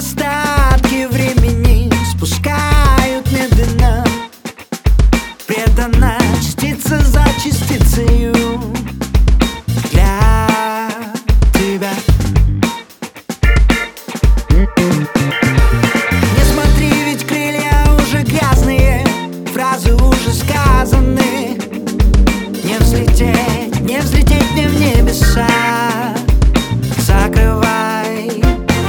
остатки времени спускают медленно, предана частица за частицею для тебя. Не смотри, ведь крылья уже грязные, фразы уже сказаны. Не взлететь, не взлететь мне в небеса. Закрывай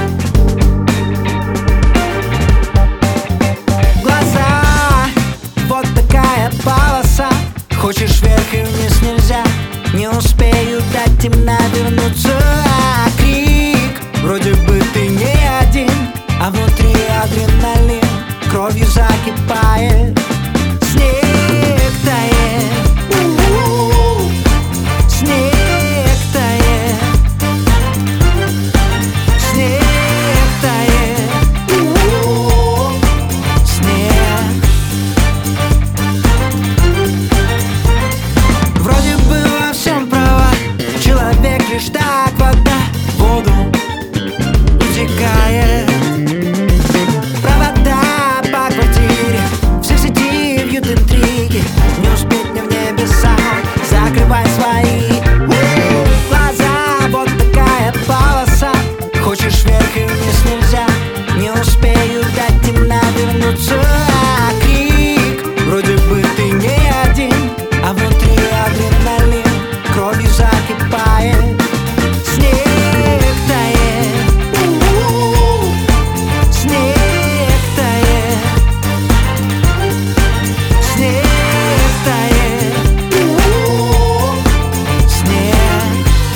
глаза, вот такая полоса. Хочешь вверх и вниз нельзя, не успею дать темна вернуться. А крик, вроде бы ты не один, а внутри адреналин кровью закипает. Снег тает, снег тает, снег тает, снег. Вроде бы во всем права, человек лишь так, вода в воду утекает. Провода по квартире, все в сети вьют интриги. Не успеть мне в небеса, закрывай свои глаза, вот такая полоса. Хочешь вверх и вниз нельзя, не успею дать темна вернуться. А крик, вроде бы ты не один, а внутри адреналин кровью закипает. Снег тает, снег тает, снег тает, снег.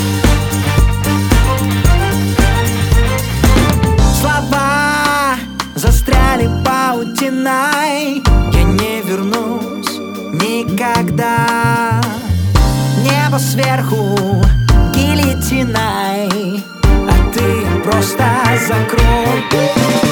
Слова застряли паутиной, я не вернусь никогда. Небо сверху гильотиной, а ты просто закрой